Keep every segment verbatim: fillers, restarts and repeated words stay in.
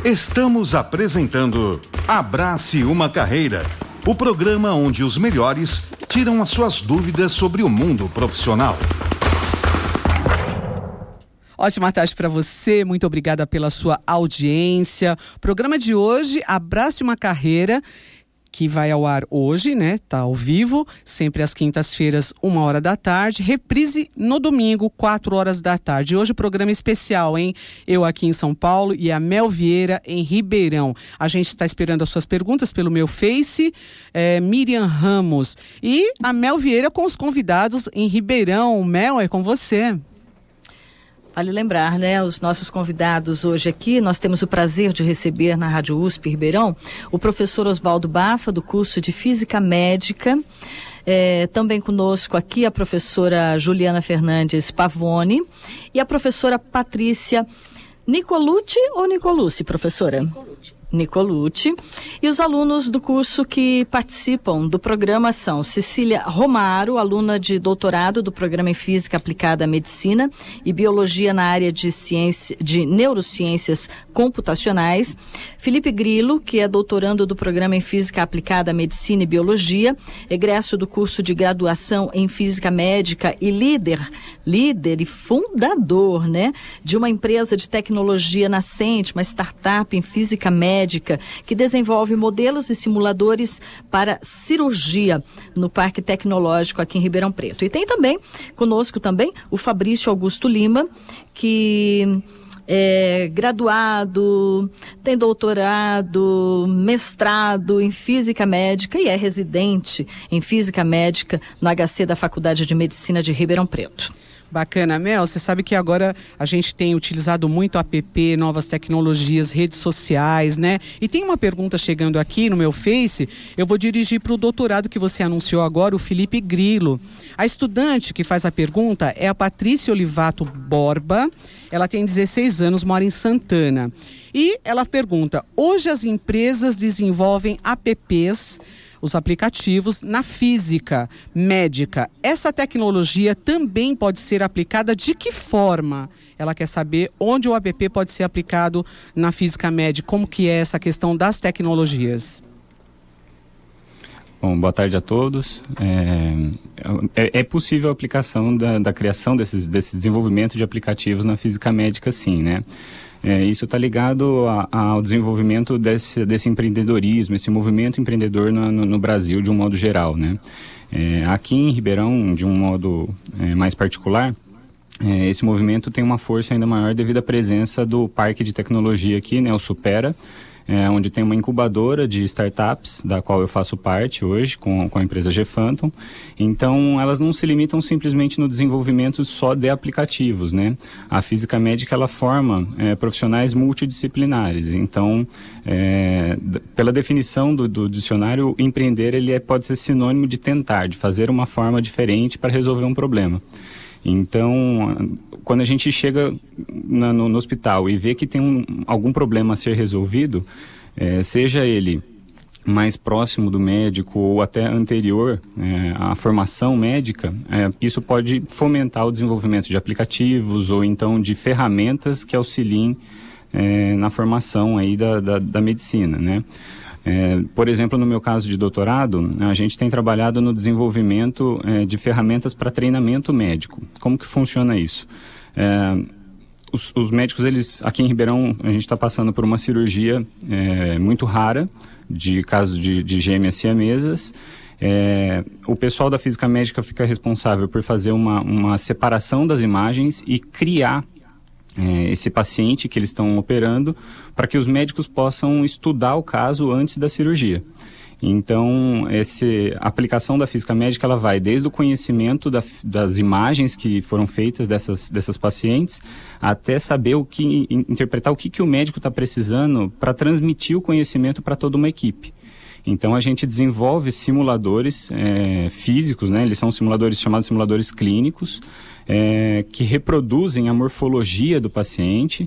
Estamos apresentando Abrace uma Carreira, o programa onde os melhores tiram as suas dúvidas sobre o mundo profissional. Ótima tarde para você, muito obrigada pela sua audiência. O programa de hoje, Abrace uma Carreira, que vai ao ar hoje, né? Tá ao vivo, sempre às quintas-feiras, uma hora da tarde. Reprise no domingo, quatro horas da tarde. Hoje, programa especial, hein? Eu aqui em São Paulo e a Mel Vieira em Ribeirão. A gente está esperando as suas perguntas pelo meu Face, é, Miriam Ramos. E a Mel Vieira com os convidados em Ribeirão. Mel, é com você. Vale lembrar, né, os nossos convidados hoje aqui, nós temos o prazer de receber na Rádio U S P Ribeirão o professor Oswaldo Bafa, do curso de Física Médica. É, também conosco aqui a professora Juliana Fernandes Pavone e a professora Patrícia Nicolucci ou Nicolucci, professora? Nicolucci. Nicolucci. E os alunos do curso que participam do programa são Cecília Romaro, aluna de doutorado do programa em Física Aplicada à Medicina e Biologia na área de, ciência, de Neurociências Computacionais, Felipe Grilo, que é doutorando do programa em Física Aplicada à Medicina e Biologia, egresso do curso de graduação em Física Médica e líder, líder e fundador, né, de uma empresa de tecnologia nascente, uma startup em Física Médica, que desenvolve modelos e simuladores para cirurgia no Parque Tecnológico aqui em Ribeirão Preto. E tem também, conosco também, o Fabrício Augusto Lima, que é graduado, tem doutorado, mestrado em Física Médica e é residente em Física Médica no H C da Faculdade de Medicina de Ribeirão Preto. Bacana, Mel, você sabe que agora a gente tem utilizado muito app, novas tecnologias, redes sociais, né? E tem uma pergunta chegando aqui no meu Face, eu vou dirigir para o doutorado que você anunciou agora, o Felipe Grilo. A estudante que faz a pergunta é a Patrícia Olivato Borba, ela tem dezesseis anos, mora em Santana. E ela pergunta, hoje as empresas desenvolvem apps, os aplicativos, na física médica. Essa tecnologia também pode ser aplicada de que forma? Ela quer saber onde o app pode ser aplicado na física médica, como que é essa questão das tecnologias? Bom, boa tarde a todos. É, é, é possível a aplicação da, da criação desses, desse desenvolvimento de aplicativos na física médica, sim, né? É, isso está ligado a, a, ao desenvolvimento desse, desse empreendedorismo, esse movimento empreendedor no, no, no Brasil de um modo geral, né? É, aqui em Ribeirão, de um modo é, mais particular, é, esse movimento tem uma força ainda maior devido à presença do Parque de Tecnologia aqui, né, o Supera, É, onde tem uma incubadora de startups, da qual eu faço parte hoje, com, com a empresa G-Phantom. Então, elas não se limitam simplesmente no desenvolvimento só de aplicativos, né? A física médica, ela forma é, profissionais multidisciplinares. Então, é, d- pela definição do, do dicionário, empreender ele é, pode ser sinônimo de tentar, de fazer uma forma diferente para resolver um problema. Então, quando a gente chega na, no, no hospital e vê que tem um, algum problema a ser resolvido, é, seja ele mais próximo do médico ou até anterior é, à formação médica, é, isso pode fomentar o desenvolvimento de aplicativos ou então de ferramentas que auxiliem é, na formação aí da, da, da medicina, né? É, por exemplo, no meu caso de doutorado, a gente tem trabalhado no desenvolvimento é, de ferramentas para treinamento médico. Como que funciona isso? É, os, os médicos, eles, aqui em Ribeirão, a gente está passando por uma cirurgia é, muito rara, de casos de, de gêmeas siamesas. É, o pessoal da física médica fica responsável por fazer uma, uma separação das imagens e criar É, esse paciente que eles estão operando, para que os médicos possam estudar o caso antes da cirurgia. Então, esse, a aplicação da física médica, ela vai desde o conhecimento da, das imagens que foram feitas dessas, dessas pacientes, até saber o que, interpretar o que, que o médico está precisando para transmitir o conhecimento para toda uma equipe. Então, a gente desenvolve simuladores é, físicos, né? Eles são simuladores chamados simuladores clínicos, é, que reproduzem a morfologia do paciente,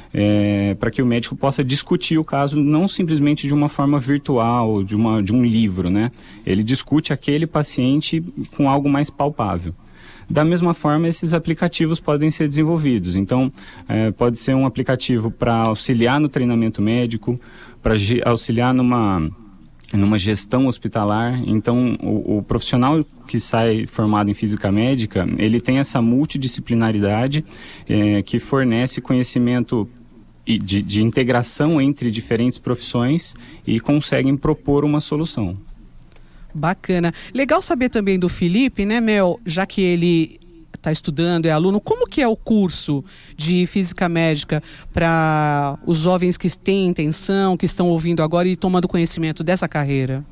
é, para que o médico possa discutir o caso não simplesmente de uma forma virtual, de, uma, de um livro, né? Ele discute aquele paciente com algo mais palpável. Da mesma forma, esses aplicativos podem ser desenvolvidos. Então, é, pode ser um aplicativo para auxiliar no treinamento médico, para auxiliar numa... numa gestão hospitalar. Então, o, o profissional que sai formado em física médica, ele tem essa multidisciplinaridade é, que fornece conhecimento de, de integração entre diferentes profissões e conseguem propor uma solução. Bacana. Legal saber também do Felipe, né, Mel, já que ele está estudando, é aluno, como que é o curso de física médica para os jovens que têm intenção, que estão ouvindo agora e tomando conhecimento dessa carreira?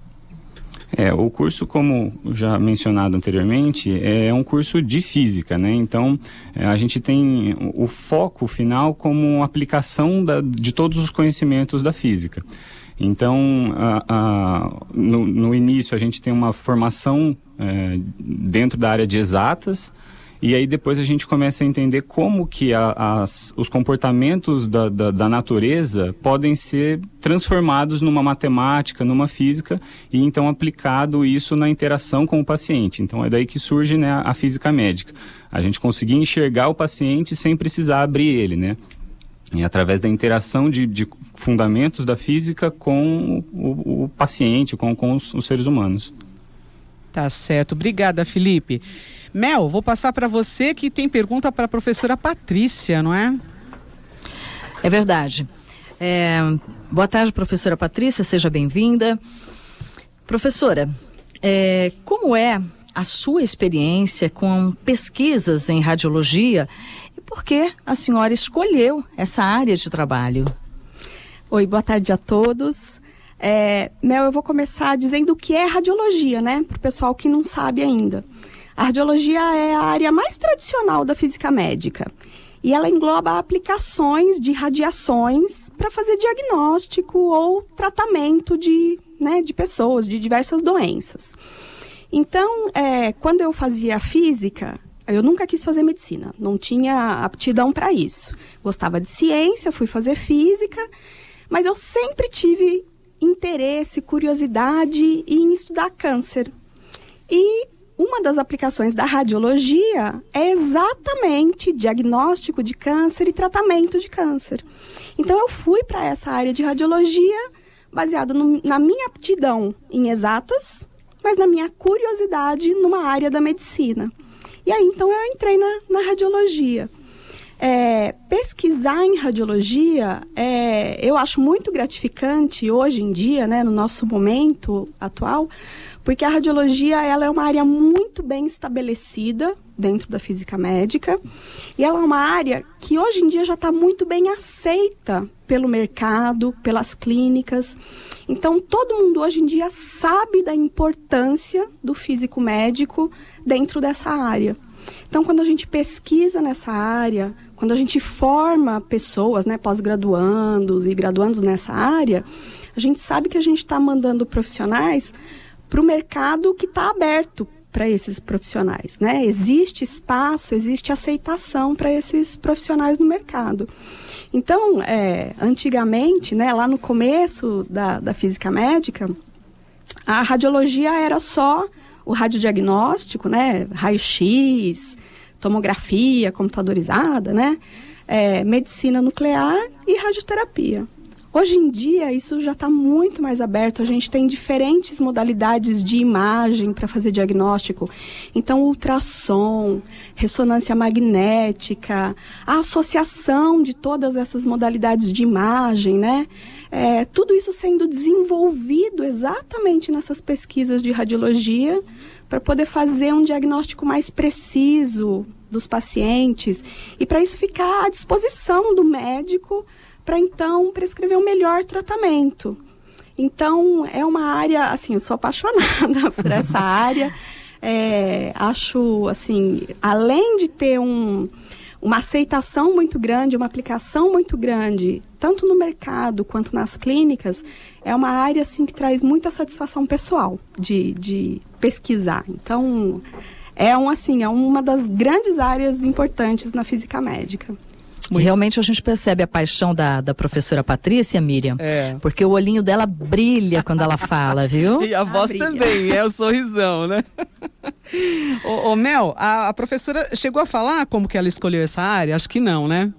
É, o curso, como já mencionado anteriormente, é um curso de física, né? Então, é, a gente tem o foco final como aplicação da, de todos os conhecimentos da física. Então, a, a, no, no início a gente tem uma formação é, dentro da área de exatas, e aí depois a gente começa a entender como que a, as, os comportamentos da, da, da natureza podem ser transformados numa matemática, numa física, e então aplicado isso na interação com o paciente. Então é daí que surge, né, a física médica. A gente conseguir enxergar o paciente sem precisar abrir ele, né? E através da interação de, de fundamentos da física com o, o paciente, com, com os, os seres humanos. Tá certo. Obrigada, Felipe. Mel, vou passar para você que tem pergunta para a professora Patrícia, não é? É verdade. É, boa tarde, professora Patrícia, seja bem-vinda. Professora, é, como é a sua experiência com pesquisas em radiologia e por que a senhora escolheu essa área de trabalho? Oi, boa tarde a todos. É, Mel, eu vou começar dizendo o que é radiologia, né? Para o pessoal que não sabe ainda. A radiologia é a área mais tradicional da física médica e ela engloba aplicações de radiações para fazer diagnóstico ou tratamento de, né, de pessoas, de diversas doenças. Então, é, quando eu fazia física, eu nunca quis fazer medicina, não tinha aptidão para isso. Gostava de ciência, fui fazer física, mas eu sempre tive interesse, curiosidade em estudar câncer. E uma das aplicações da radiologia é exatamente diagnóstico de câncer e tratamento de câncer. Então, eu fui para essa área de radiologia baseado no, na minha aptidão em exatas, mas na minha curiosidade numa área da medicina. E aí, então, eu entrei na, na radiologia. É, pesquisar em radiologia, é, eu acho muito gratificante hoje em dia, né, no nosso momento atual, porque a radiologia ela é uma área muito bem estabelecida dentro da física médica e ela é uma área que hoje em dia já está muito bem aceita pelo mercado, pelas clínicas. Então, todo mundo hoje em dia sabe da importância do físico médico dentro dessa área. Então, quando a gente pesquisa nessa área, quando a gente forma pessoas, né, pós-graduandos e graduandos nessa área, a gente sabe que a gente está mandando profissionais para o mercado que está aberto para esses profissionais, né? Existe espaço, existe aceitação para esses profissionais no mercado. Então, é, antigamente, né, lá no começo da, da física médica, a radiologia era só o radiodiagnóstico, né, raio-x, tomografia computadorizada, né, é, medicina nuclear e radioterapia. Hoje em dia, isso já está muito mais aberto. A gente tem diferentes modalidades de imagem para fazer diagnóstico. Então, ultrassom, ressonância magnética, a associação de todas essas modalidades de imagem, né? É, tudo isso sendo desenvolvido exatamente nessas pesquisas de radiologia para poder fazer um diagnóstico mais preciso dos pacientes e para isso ficar à disposição do médico para então prescrever o melhor tratamento. Então, é uma área, assim, eu sou apaixonada por essa área. É, acho, assim, além de ter um, uma aceitação muito grande, uma aplicação muito grande, tanto no mercado quanto nas clínicas, é uma área, assim, que traz muita satisfação pessoal de, de pesquisar. Então, é, um, assim, é uma das grandes áreas importantes na física médica. Muito. Realmente a gente percebe a paixão da, da professora Patrícia, Miriam, é. Porque o olhinho dela brilha quando ela fala, viu? E a voz ah, também, é o sorrisão, né? ô, ô, Mel, a, a professora chegou a falar como que ela escolheu essa área? Acho que não, né?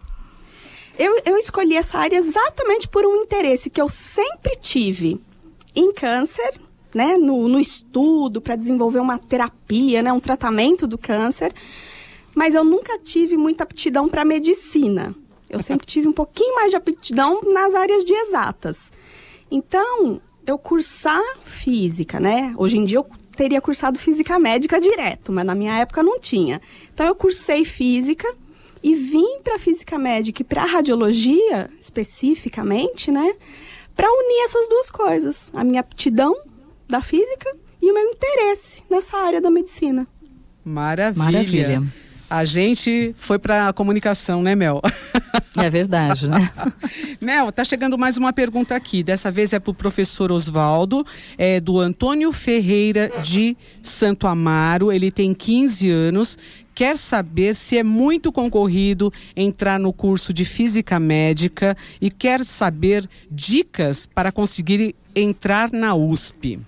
Eu, eu escolhi essa área exatamente por um interesse que eu sempre tive em câncer, né, no, no estudo para desenvolver uma terapia, né, um tratamento do câncer, mas eu nunca tive muita aptidão para medicina. Eu sempre tive um pouquinho mais de aptidão nas áreas de exatas. Então, eu cursar física, né? Hoje em dia eu teria cursado física médica direto, mas na minha época não tinha. Então, eu cursei física e vim para física médica e para radiologia, especificamente, né? Para unir essas duas coisas. A minha aptidão da física e o meu interesse nessa área da medicina. Maravilha. Maravilha. A gente foi para a comunicação, né, Mel? É verdade, né? Mel, tá chegando mais uma pergunta aqui. Dessa vez é para o professor Osvaldo, é do Antônio Ferreira de Santo Amaro. Ele tem quinze anos. Quer saber se é muito concorrido entrar no curso de Física Médica e quer saber dicas para conseguir entrar na U S P.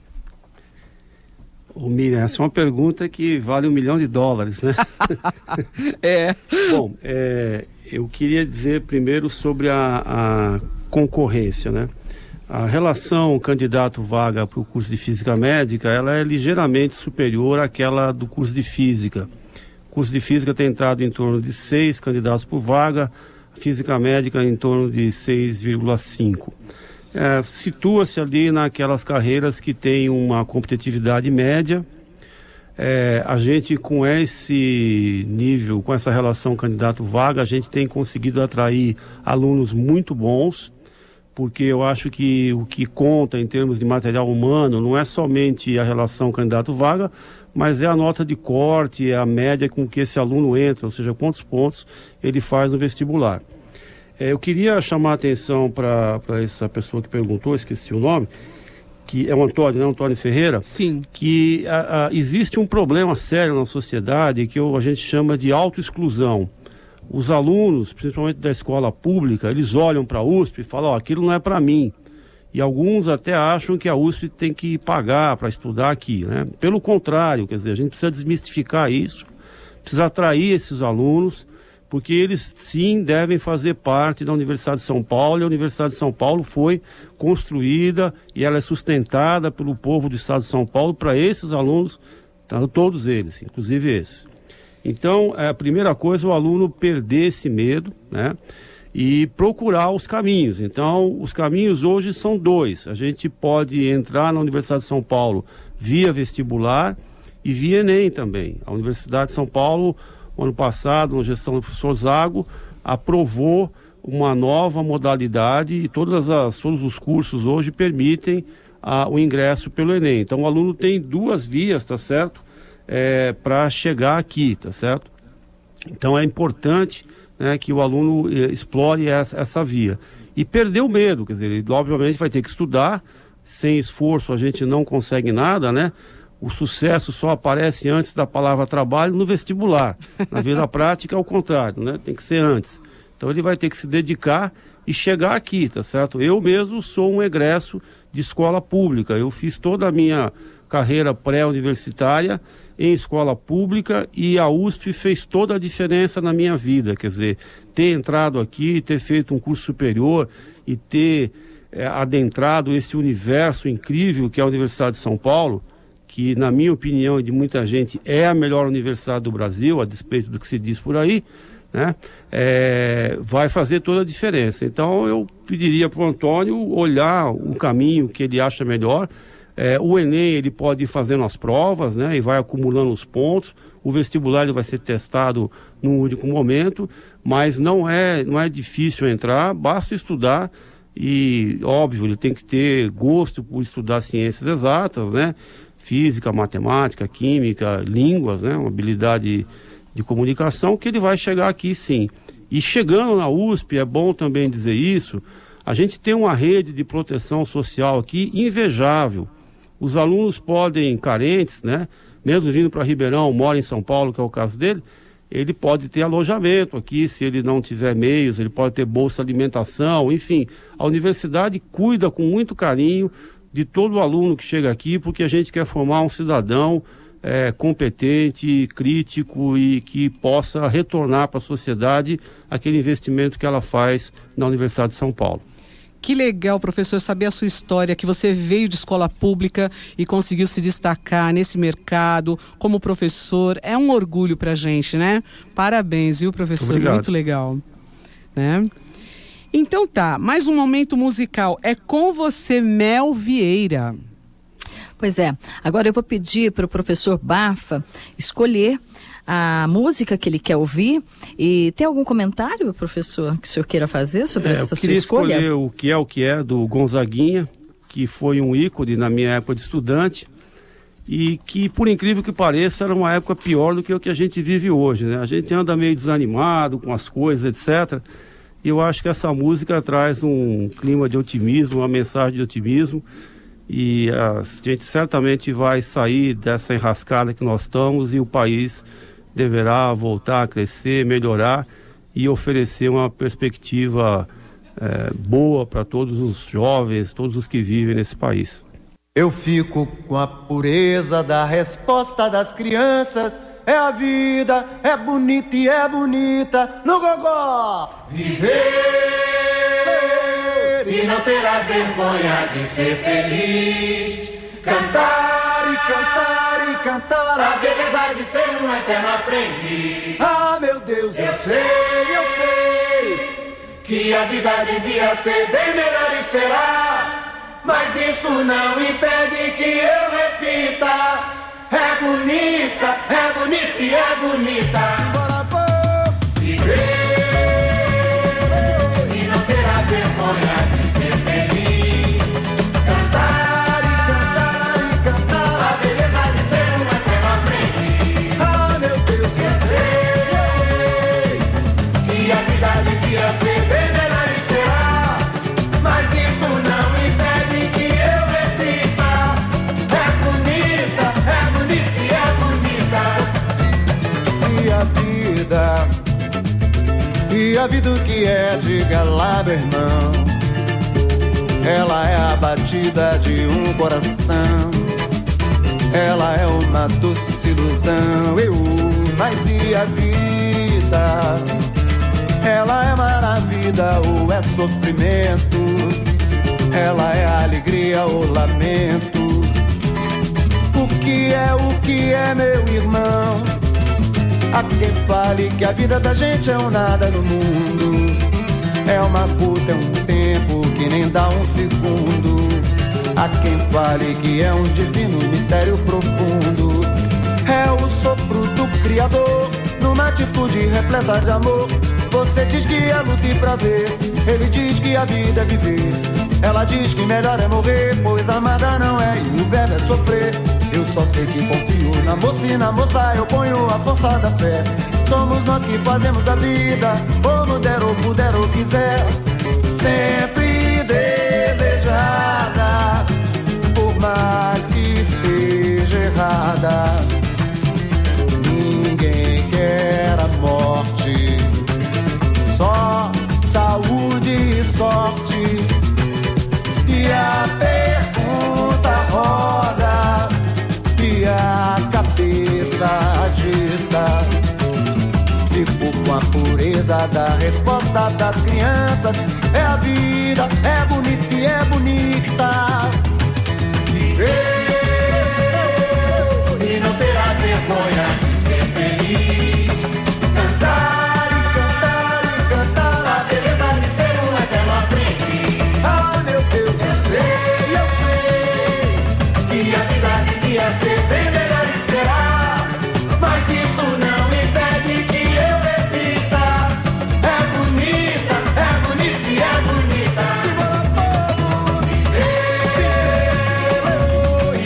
Ô, Miriam, essa é uma pergunta que vale um milhão de dólares, né? É. Bom, é, eu queria dizer primeiro sobre a, a concorrência, né? A relação candidato-vaga para o curso de Física Médica, ela é ligeiramente superior àquela do curso de Física. O curso de Física tem entrado em torno de seis candidatos por vaga, a Física Médica em torno de seis vírgula cinco. É, situa-se ali naquelas carreiras que têm uma competitividade média. É, a gente, com esse nível, com essa relação candidato-vaga, a gente tem conseguido atrair alunos muito bons, porque eu acho que o que conta em termos de material humano não é somente a relação candidato-vaga, mas é a nota de corte, é a média com que esse aluno entra, ou seja, quantos pontos ele faz no vestibular. Eu queria chamar a atenção para essa pessoa que perguntou, esqueci o nome, que é o Antônio, né? Antônio Ferreira. Sim. Que a, a, existe um problema sério na sociedade que eu, a gente chama de autoexclusão. Os alunos, principalmente da escola pública, eles olham para a U S P e falam, ó, aquilo não é para mim. E alguns até acham que a U S P tem que pagar para estudar aqui, né? Pelo contrário, quer dizer, a gente precisa desmistificar isso, precisa atrair esses alunos, porque eles sim devem fazer parte da Universidade de São Paulo, e a Universidade de São Paulo foi construída e ela é sustentada pelo povo do Estado de São Paulo para esses alunos, tá, todos eles, inclusive esses. Então, a primeira coisa é o aluno perder esse medo, né, e procurar os caminhos. Então, os caminhos hoje são dois. A gente pode entrar na Universidade de São Paulo via vestibular e via Enem também. A Universidade de São Paulo, ano passado, na gestão do professor Zago, aprovou uma nova modalidade e todas as, todos os cursos hoje permitem ah, o ingresso pelo Enem. Então, o aluno tem duas vias, tá certo? É, para chegar aqui, tá certo? Então, é importante, né, que o aluno eh, explore essa, essa via. E perder o medo, quer dizer, ele obviamente vai ter que estudar, sem esforço a gente não consegue nada, né? O sucesso só aparece antes da palavra trabalho no vestibular. Na vida prática é o contrário, né? Tem que ser antes. Então ele vai ter que se dedicar e chegar aqui, tá certo? Eu mesmo sou um egresso de escola pública. Eu fiz toda a minha carreira pré-universitária em escola pública e a U S P fez toda a diferença na minha vida. Quer dizer, ter entrado aqui, ter feito um curso superior e ter é, adentrado esse universo incrível que é a Universidade de São Paulo, que na minha opinião e de muita gente é a melhor universidade do Brasil, a despeito do que se diz por aí, né? É, vai fazer toda a diferença. Então eu pediria para o Antônio olhar o caminho que ele acha melhor. É, o Enem ele pode ir fazendo as provas, né? E vai acumulando os pontos. O vestibular ele vai ser testado num único momento, mas não é, não é difícil entrar, basta estudar. E óbvio, ele tem que ter gosto por estudar ciências exatas, né? Física, matemática, química, línguas, né? Uma habilidade de comunicação que ele vai chegar aqui sim. E chegando na U S P, é bom também dizer isso, a gente tem uma rede de proteção social aqui invejável. Os alunos podem, carentes, né? Mesmo vindo para Ribeirão, mora em São Paulo, que é o caso dele, ele pode ter alojamento aqui, se ele não tiver meios, ele pode ter bolsa alimentação, enfim. A universidade cuida com muito carinho de todo aluno que chega aqui, porque a gente quer formar um cidadão é, competente, crítico e que possa retornar para a sociedade aquele investimento que ela faz na Universidade de São Paulo. Que legal, professor, saber a sua história, que você veio de escola pública e conseguiu se destacar nesse mercado como professor. É um orgulho pra gente, né? Parabéns, viu, professor? Obrigado. Muito legal. Né? Então tá, mais um momento musical. É com você, Mel Vieira. Pois é, agora eu vou pedir para o professor Bafa escolher a música que ele quer ouvir. E tem algum comentário, professor, que o senhor queira fazer sobre é, essa eu sua escolha? escolher O Que É O Que É, do Gonzaguinha, que foi um ícone na minha época de estudante e que, por incrível que pareça, era uma época pior do que o que a gente vive hoje, né? A gente anda meio desanimado com as coisas, etcétera. E eu acho que essa música traz um clima de otimismo, uma mensagem de otimismo, e a gente certamente vai sair dessa enrascada que nós estamos e o país deverá voltar a crescer, melhorar e oferecer uma perspectiva é, boa para todos os jovens, todos os que vivem nesse país. Eu fico com a pureza da resposta das crianças. É a vida, é bonita e é bonita no gogó. Viver e não terá vergonha de ser feliz. Cantar e cantar e cantar a beleza de ser um eterno aprendiz. Ah, meu Deus, eu, eu sei, eu sei que a vida devia ser bem melhor e será, mas isso não impede que eu repita. É bonita, é bonita e é bonita. Bora, pô! Viver e não terá vergonha de ser feliz. Cantar e cantar e cantar a beleza de ser um eterno aprendiz. Ah, meu Deus, eu sei, eu sei que a vida devia ser bem melhor e será, mas isso não impede que eu repita. É bonita, é bonita e é bonita. Se a vida, e a vida o que é, diga lá, meu irmão. Ela é a batida de um coração, ela é uma doce ilusão. Eu, mas e a vida? Ela é maravilha ou é sofrimento? Ela é alegria ou lamento? O que é, o que é, meu irmão? Há quem fale que a vida da gente é um nada no mundo. É uma puta, é um tempo que nem dá um segundo. Há quem fale que é um divino mistério profundo. É o sopro do Criador numa atitude repleta de amor. Você diz que é luta e prazer, ele diz que a vida é viver. Ela diz que melhor é morrer, pois amada não é e o verbo é sofrer. Eu só sei que confio na moça e na moça eu ponho a força da fé. Somos nós que fazemos a vida, como der ou puder ou quiser. Sempre desejada, por mais que esteja errada. Ninguém quer a morte, só saúde e sorte. E a pergunta roda e a cabeça agita. Fico com a pureza da resposta das crianças. É a vida, é bonita e é bonita. Viver e não terá vergonha de ser feliz. Cantar e cantar e cantar a beleza de ser um eterno aprendiz. Ah, meu Deus, eu sei, eu sei que a vida devia ser bem melhor e será, mas isso não impede que eu repita. É bonita, é bonita e é bonita. Se bora povo, viver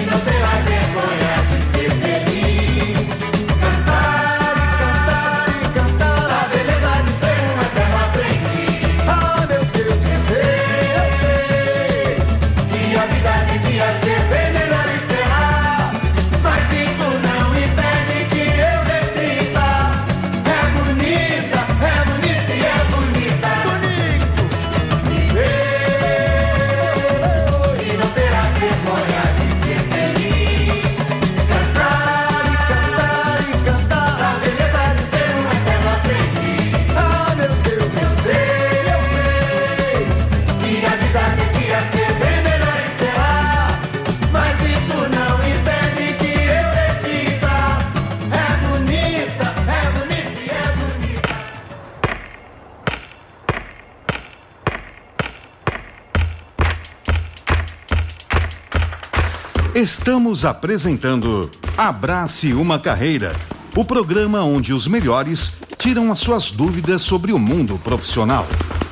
Estamos apresentando Abrace uma Carreira, o programa onde os melhores tiram as suas dúvidas sobre o mundo profissional.